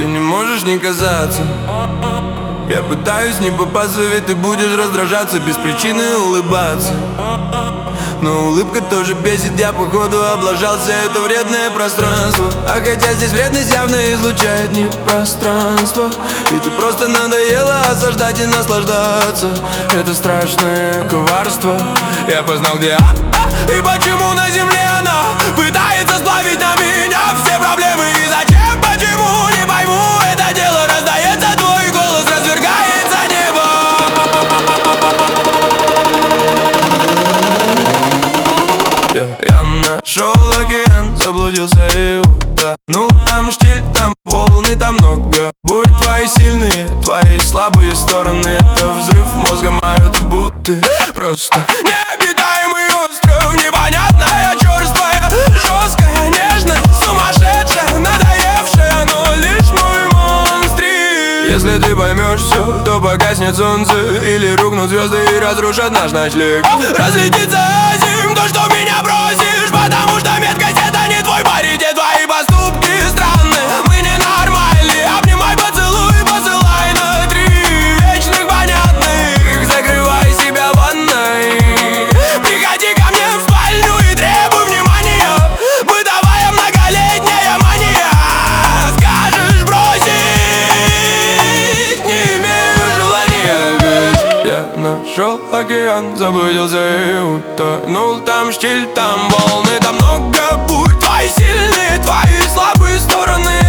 ты не можешь не казаться. Я пытаюсь не попасться, ведь ты будешь раздражаться, без причины улыбаться. Но улыбка тоже бесит, я походу облажался, это вредное пространство. А хотя здесь вредность явно излучает не пространство. И ты просто надоело осаждать и наслаждаться. Это страшное коварство. Я познал, где и почему на земле она пытается сплавить на меня все проблемы. И зачем, почему, не пойму, это дело раздается, твой голос развергается небо. Я нашел океан, заблудился и утонул. Там штиль, там волны, там много бурь. Твои сильные, твои слабые стороны. Это взрыв мозга, мают будто просто необитаемый остров. Непонятная, черствая, жесткая, нежная, сумасшедшая, надоевшая, но лишь мой монстрик. Если ты поймешь все, то погаснет солнце или рухнут звезды и разрушат наш ночлег. Разлетится зим, то, что меня бросишь, потому что меткость это не твой паритет. Твои поступки странные, мы ненормальные. Обнимай, поцелуй, посылай на 3 вечных понятных. Закрывай себя в ванной, приходи ко мне в спальню и требуй внимания. Бытовая многолетняя мания. Скажешь бросить, не имею желания. Ведь я нашел океан, заблудился и утонул. Там штиль, там волны, там много бурь. Твои сильные, твои слабые стороны.